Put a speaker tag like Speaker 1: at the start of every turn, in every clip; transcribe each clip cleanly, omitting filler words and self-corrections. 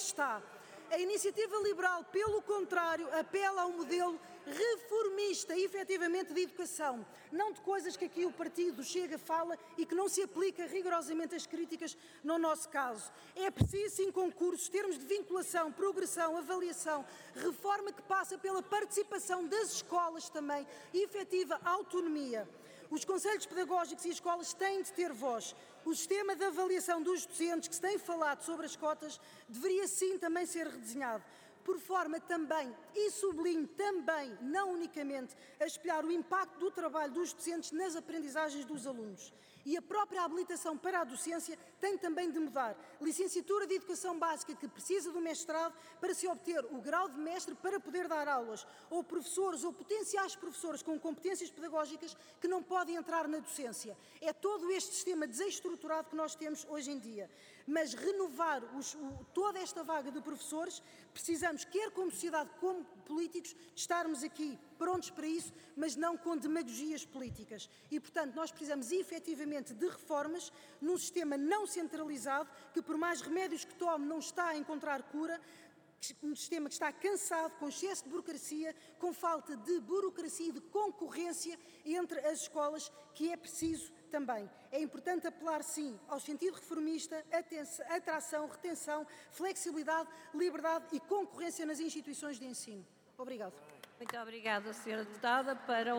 Speaker 1: está. A Iniciativa Liberal, pelo contrário, apela a um modelo reformista, efetivamente, de educação, não de coisas que aqui o partido Chega fala e que não se aplica rigorosamente às críticas no nosso caso. É preciso, sim, concursos, termos de vinculação, progressão, avaliação, reforma que passa pela participação das escolas também e efetiva autonomia. Os conselhos pedagógicos e escolas têm de ter voz. O sistema de avaliação dos docentes que se tem falado sobre as cotas deveria sim também ser redesenhado, por forma também, e sublinho também, não unicamente, a espelhar o impacto do trabalho dos docentes nas aprendizagens dos alunos. E a própria habilitação para a docência tem também de mudar. Licenciatura de Educação Básica que precisa do mestrado para se obter o grau de mestre para poder dar aulas, ou professores ou potenciais professores com competências pedagógicas que não podem entrar na docência. É todo este sistema desestruturado que nós temos hoje em dia. Mas renovar toda esta vaga de professores, precisamos, quer como sociedade, como políticos, estarmos aqui prontos para isso, mas não com demagogias políticas. E, portanto, nós precisamos efetivamente de reformas num sistema não centralizado, que por mais remédios que tome não está a encontrar cura, um sistema que está cansado, com excesso de burocracia, com falta de burocracia e de concorrência entre as escolas, que é preciso também. É importante apelar, sim, ao sentido reformista, atração, retenção, flexibilidade, liberdade e concorrência nas instituições de ensino. Obrigado.
Speaker 2: Muito obrigada, Sra. Deputada. Para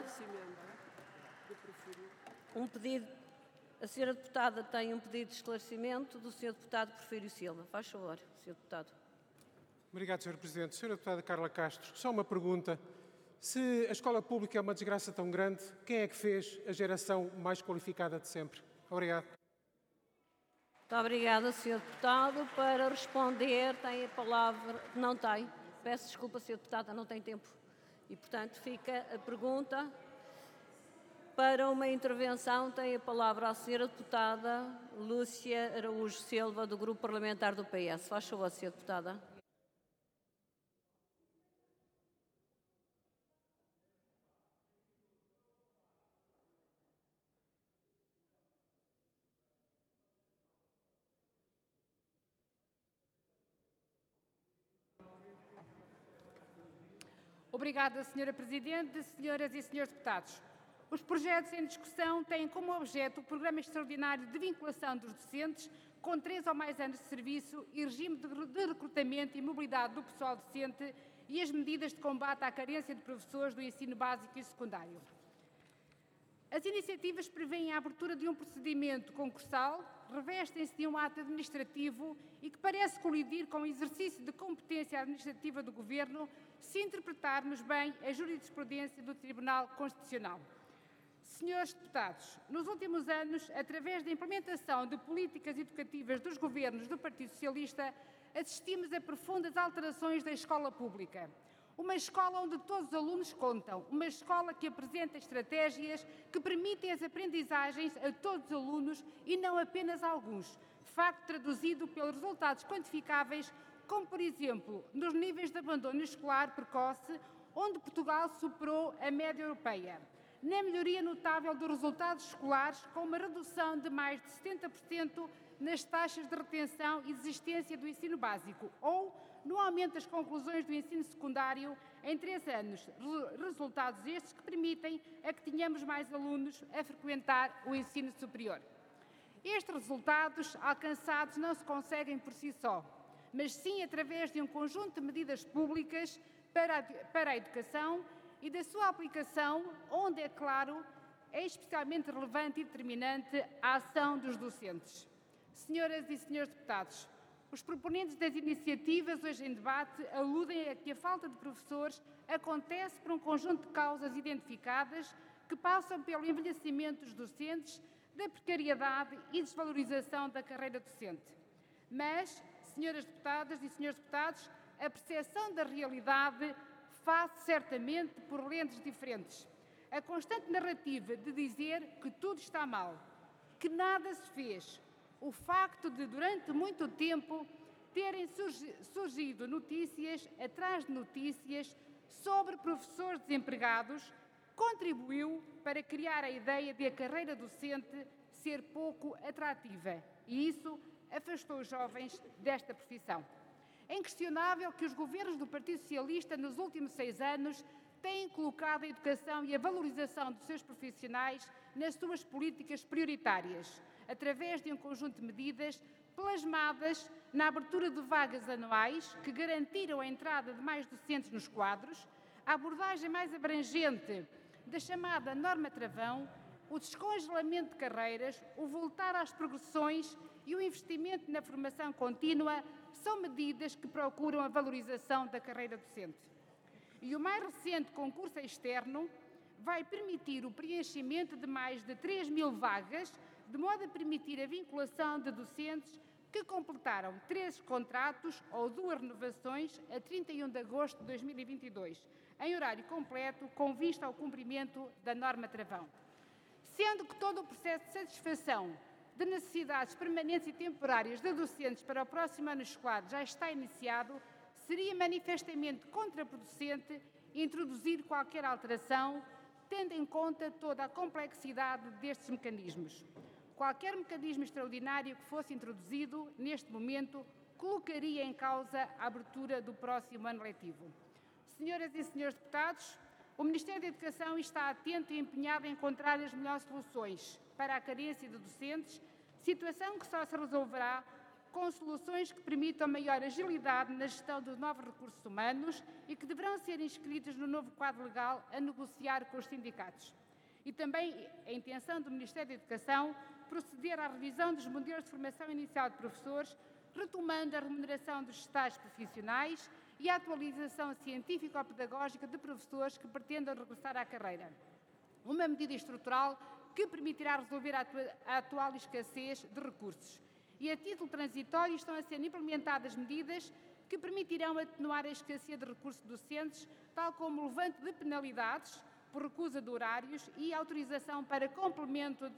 Speaker 2: um pedido, a Sra. Deputada tem um pedido de esclarecimento do Sr. Deputado Porfírio Silva. Faz favor, Sr. Deputado.
Speaker 3: Obrigado, Sr. Presidente. Sra. Deputada Carla Castro, só uma pergunta. Se a escola pública é uma desgraça tão grande, quem é que fez a geração mais qualificada de sempre? Obrigado.
Speaker 2: Muito obrigada, Sr. Deputado. Para responder, tem a palavra... Não tem. Peço desculpa, Sra. Deputada, não tem tempo. E, portanto, fica a pergunta. Para uma intervenção, tem a palavra a Sra. Deputada Lúcia Araújo Silva, do Grupo Parlamentar do PS. Faz favor, Sra. Deputada.
Speaker 4: Obrigada, Sra. Presidente, senhoras e senhores deputados. Os projetos em discussão têm como objeto o Programa Extraordinário de Vinculação dos Docentes, com 3 ou mais anos de serviço e regime de recrutamento e mobilidade do pessoal docente e as medidas de combate à carência de professores do ensino básico e secundário. As iniciativas prevêem a abertura de um procedimento concursal, revestem-se de um ato administrativo e que parece colidir com o exercício de competência administrativa do Governo, se interpretarmos bem a jurisprudência do Tribunal Constitucional. Senhores deputados, nos últimos anos, através da implementação de políticas educativas dos governos do Partido Socialista, assistimos a profundas alterações da escola pública. Uma escola onde todos os alunos contam, uma escola que apresenta estratégias que permitem as aprendizagens a todos os alunos e não apenas a alguns, facto traduzido pelos resultados quantificáveis, como, por exemplo, nos níveis de abandono escolar precoce, onde Portugal superou a média europeia, na melhoria notável dos resultados escolares, com uma redução de mais de 70% nas taxas de retenção e desistência do ensino básico, ou no aumento das conclusões do ensino secundário em 3 anos, resultados estes que permitem a que tenhamos mais alunos a frequentar o ensino superior. Estes resultados alcançados não se conseguem por si só, mas sim através de um conjunto de medidas públicas para a educação e da sua aplicação, onde, é claro, é especialmente relevante e determinante a ação dos docentes. Senhoras e senhores deputados, os proponentes das iniciativas hoje em debate aludem a que a falta de professores acontece por um conjunto de causas identificadas que passam pelo envelhecimento dos docentes, da precariedade e desvalorização da carreira docente. Mas, senhoras deputadas e senhores deputados, a percepção da realidade faz certamente por lentes diferentes. A constante narrativa de dizer que tudo está mal, que nada se fez, o facto de, durante muito tempo, terem surgido notícias atrás de notícias sobre professores desempregados, contribuiu para criar a ideia de a carreira docente ser pouco atrativa e isso afastou os jovens desta profissão. É inquestionável que os governos do Partido Socialista, nos últimos 6 anos, têm colocado a educação e a valorização dos seus profissionais nas suas políticas prioritárias, através de um conjunto de medidas plasmadas na abertura de vagas anuais que garantiram a entrada de mais docentes nos quadros, a abordagem mais abrangente da chamada norma travão, o descongelamento de carreiras, o voltar às progressões e o investimento na formação contínua são medidas que procuram a valorização da carreira docente. E o mais recente concurso externo vai permitir o preenchimento de mais de 3.000 vagas, de modo a permitir a vinculação de docentes que completaram 13 contratos ou 2 renovações a 31 de agosto de 2022, em horário completo, com vista ao cumprimento da norma travão. Sendo que todo o processo de satisfação de necessidades permanentes e temporárias de docentes para o próximo ano escolar já está iniciado, seria manifestamente contraproducente introduzir qualquer alteração, tendo em conta toda a complexidade destes mecanismos. Qualquer mecanismo extraordinário que fosse introduzido, neste momento, colocaria em causa a abertura do próximo ano letivo. Senhoras e senhores deputados, o Ministério da Educação está atento e empenhado em encontrar as melhores soluções para a carência de docentes, situação que só se resolverá com soluções que permitam maior agilidade na gestão dos novos recursos humanos e que deverão ser inscritos no novo quadro legal a negociar com os sindicatos. E também a intenção do Ministério da Educação proceder à revisão dos modelos de formação inicial de professores, retomando a remuneração dos estágios profissionais e a atualização científico-pedagógica de professores que pretendam regressar à carreira. Uma medida estrutural que permitirá resolver a atual escassez de recursos. E a título transitório estão a ser implementadas medidas que permitirão atenuar a escassez de recursos docentes, tal como o levante de penalidades por recusa de horários e autorização para complemento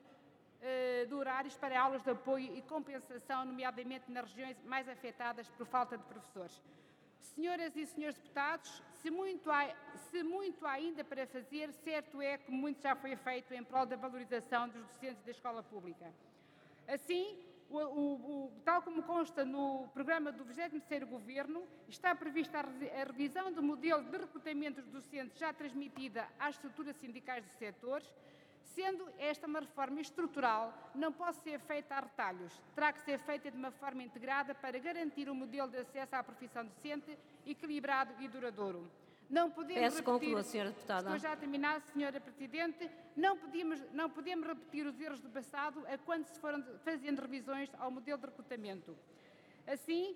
Speaker 4: de horários para aulas de apoio e compensação, nomeadamente nas regiões mais afetadas por falta de professores. Senhoras e senhores deputados, se muito há ainda para fazer, certo é que muito já foi feito em prol da valorização dos docentes da escola pública. Assim, tal como consta no programa do 23º Governo, está prevista a revisão do modelo de recrutamento dos docentes já transmitida às estruturas sindicais dos setores, sendo esta uma reforma estrutural, não pode ser feita a retalhos, terá que ser feita de uma forma integrada para garantir um modelo de acesso à profissão docente equilibrado e duradouro. Não podemos repetir,
Speaker 2: conclua, Sra. Deputada.
Speaker 4: Estou já a terminar, Sra. Presidente. Não podemos repetir os erros do passado a quando se foram fazendo revisões ao modelo de recrutamento. Assim,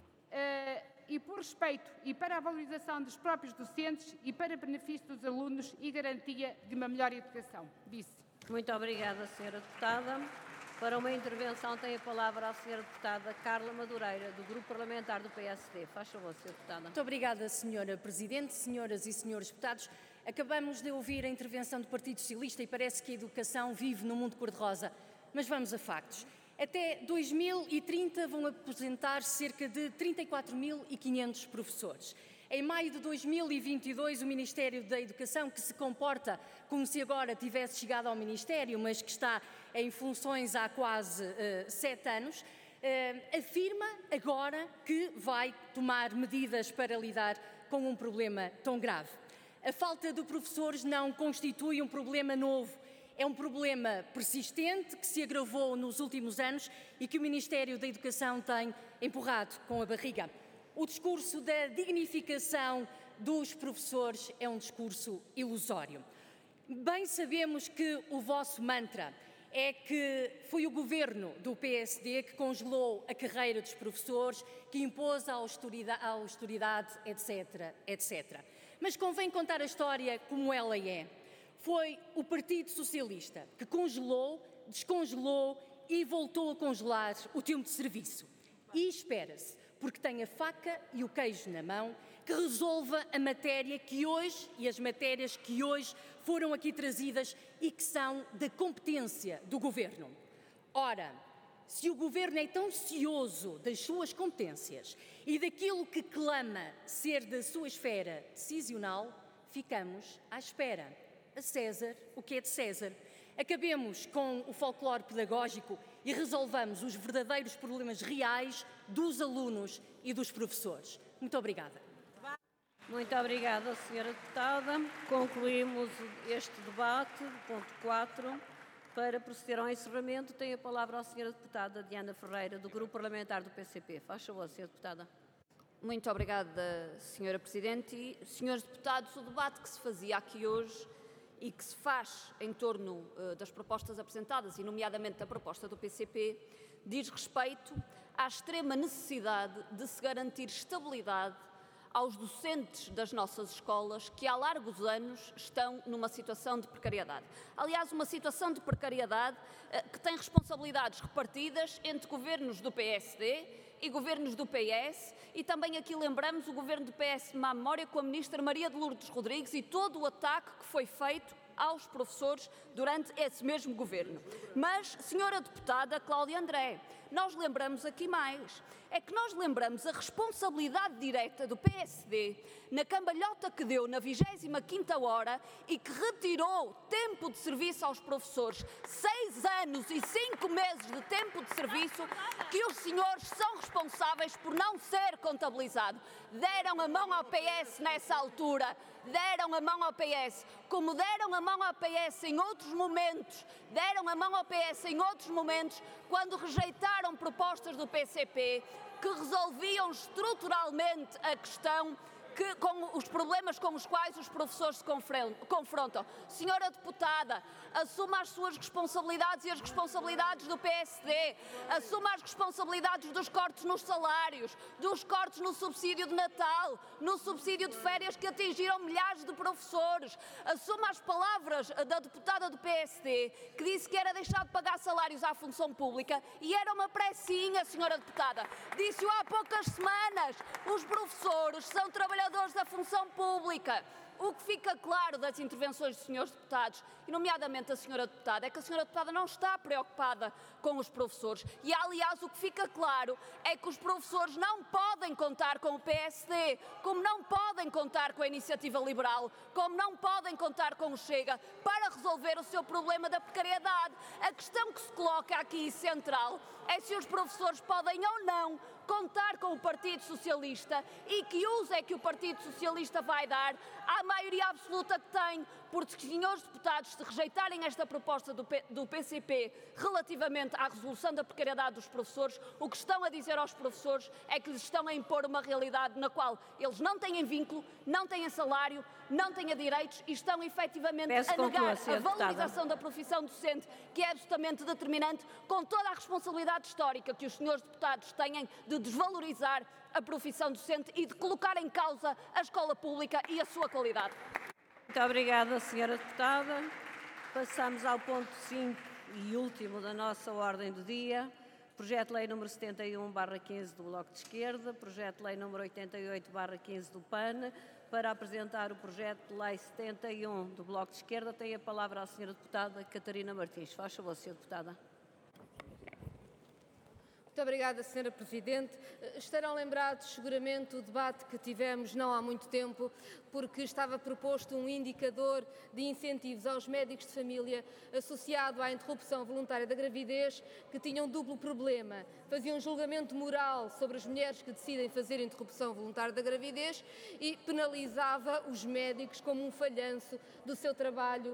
Speaker 4: e por respeito e para a valorização dos próprios docentes e para benefício dos alunos e garantia de uma melhor educação. Disse.
Speaker 2: Muito obrigada, Sra. Deputada. Para uma intervenção tem a palavra a Sra. Deputada Carla Madureira, do Grupo Parlamentar do PSD. Faz favor, Sra. Deputada.
Speaker 5: Muito obrigada, Sra. Presidente, senhoras e senhores deputados. Acabamos de ouvir a intervenção do Partido Socialista e parece que a educação vive no mundo cor-de-rosa. Mas vamos a factos. Até 2030 vão aposentar cerca de 34.500 professores. Em maio de 2022, o Ministério da Educação, que se comporta como se agora tivesse chegado ao Ministério, mas que está em funções há quase 7 anos, afirma agora que vai tomar medidas para lidar com um problema tão grave. A falta de professores não constitui um problema novo. É um problema persistente que se agravou nos últimos anos e que o Ministério da Educação tem empurrado com a barriga. O discurso da dignificação dos professores é um discurso ilusório. Bem sabemos que o vosso mantra é que foi o governo do PSD que congelou a carreira dos professores, que impôs a austeridade, etc., etc. Mas convém contar a história como ela é. Foi o Partido Socialista que congelou, descongelou e voltou a congelar o tempo de serviço. E espera-se, porque tem a faca e o queijo na mão, que resolva a matéria que hoje e as matérias que hoje foram aqui trazidas e que são da competência do Governo. Ora, se o Governo é tão cioso das suas competências e daquilo que clama ser da sua esfera decisional, ficamos à espera. A César o que é de César. Acabemos com o folclore pedagógico e resolvamos os verdadeiros problemas reais dos alunos e dos professores. Muito obrigada.
Speaker 2: Muito obrigada, Sra. Deputada. Concluímos este debate, ponto 4. Para proceder ao encerramento, tem a palavra a Sra. Deputada Diana Ferreira, do Grupo Parlamentar do PCP. Faz favor, Sra. Deputada.
Speaker 6: Muito obrigada, Sra. Presidente. E, senhores deputados, o debate que se fazia aqui hoje e que se faz em torno das propostas apresentadas, e nomeadamente da proposta do PCP, diz respeito à extrema necessidade de se garantir estabilidade aos docentes das nossas escolas que há largos anos estão numa situação de precariedade. Aliás, uma situação de precariedade que tem responsabilidades repartidas entre governos do PSD e governos do PS, e também aqui lembramos o governo do PS de má memória com a ministra Maria de Lourdes Rodrigues e todo o ataque que foi feito aos professores durante esse mesmo governo. Mas, senhora deputada Cláudia André, nós lembramos aqui mais. É que nós lembramos a responsabilidade direta do PSD na cambalhota que deu na 25ª hora e que retirou tempo de serviço aos professores, 6 anos e 5 meses de tempo de serviço que os senhores são responsáveis por não ser contabilizado. Deram a mão ao PS nessa altura, deram a mão ao PS, como deram a mão ao PS em outros momentos, quando rejeitaram propostas do PCP que resolviam estruturalmente a questão com os problemas com os quais os professores se confrontam. Senhora deputada, assuma as suas responsabilidades e as responsabilidades do PSD, assuma as responsabilidades dos cortes nos salários, dos cortes no subsídio de Natal, no subsídio de férias que atingiram milhares de professores, assuma as palavras da deputada do PSD que disse que era deixar de pagar salários à função pública e era uma pressinha, senhora deputada. Disse-o há poucas semanas, os professores são trabalhadores da função pública. O que fica claro das intervenções dos senhores deputados, e nomeadamente da senhora deputada, é que a senhora deputada não está preocupada com os professores. E, aliás, o que fica claro é que os professores não podem contar com o PSD, como não podem contar com a Iniciativa Liberal, como não podem contar com o Chega, para resolver o seu problema da precariedade. A questão que se coloca aqui central é se os professores podem ou não contar com o Partido Socialista e que uso é que o Partido Socialista vai dar à maioria absoluta que tem, porque os senhores deputados, se rejeitarem esta proposta do PCP relativamente à resolução da precariedade dos professores, o que estão a dizer aos professores é que lhes estão a impor uma realidade na qual eles não têm vínculo, não têm salário, não têm direitos e estão efetivamente a negar a valorização da profissão docente, que é absolutamente determinante, com toda a responsabilidade histórica que os senhores deputados têm de desvalorizar a profissão docente e de colocar em causa a escola pública e a sua qualidade.
Speaker 2: Muito obrigada, Sra. Deputada. Passamos ao ponto 5 e último da nossa ordem do dia. Projeto de Lei número 71/15 do Bloco de Esquerda, Projeto de Lei número 88/15 do PAN. Para apresentar o Projeto de Lei 71 do Bloco de Esquerda, tem a palavra a Sra. Deputada Catarina Martins. Faz favor, Sra. Deputada.
Speaker 7: Muito obrigada, Sra. Presidente. Estarão lembrados seguramente o debate que tivemos não há muito tempo, porque estava proposto um indicador de incentivos aos médicos de família associado à interrupção voluntária da gravidez, que tinha um duplo problema. Fazia um julgamento moral sobre as mulheres que decidem fazer interrupção voluntária da gravidez e penalizava os médicos como um falhanço do seu trabalho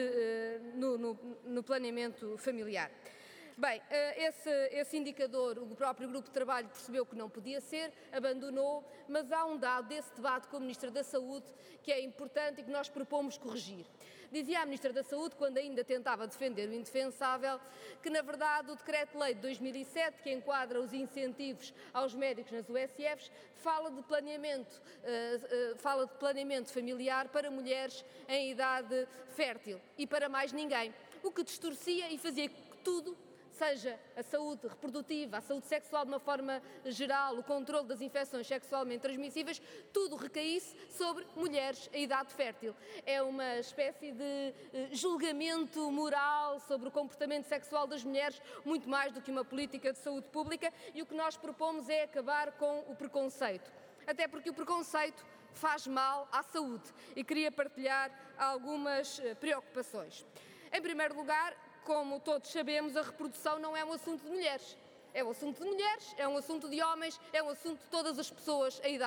Speaker 7: no planeamento familiar. Bem, esse indicador, o próprio grupo de trabalho percebeu que não podia ser, abandonou, mas há um dado desse debate com a Ministra da Saúde que é importante e que nós propomos corrigir. Dizia a Ministra da Saúde, quando ainda tentava defender o indefensável, que na verdade o Decreto-Lei de 2007, que enquadra os incentivos aos médicos nas USFs, fala de planeamento familiar para mulheres em idade fértil e para mais ninguém, o que distorcia e fazia que tudo, seja a saúde reprodutiva, a saúde sexual de uma forma geral, o controle das infecções sexualmente transmissíveis, tudo recaísse sobre mulheres em idade fértil. É uma espécie de julgamento moral sobre o comportamento sexual das mulheres, muito mais do que uma política de saúde pública, e o que nós propomos é acabar com o preconceito. Até porque o preconceito faz mal à saúde, e queria partilhar algumas preocupações. Em primeiro lugar, como todos sabemos, a reprodução não é um assunto de mulheres. É um assunto de mulheres, é um assunto de homens, é um assunto de todas as pessoas, a idade.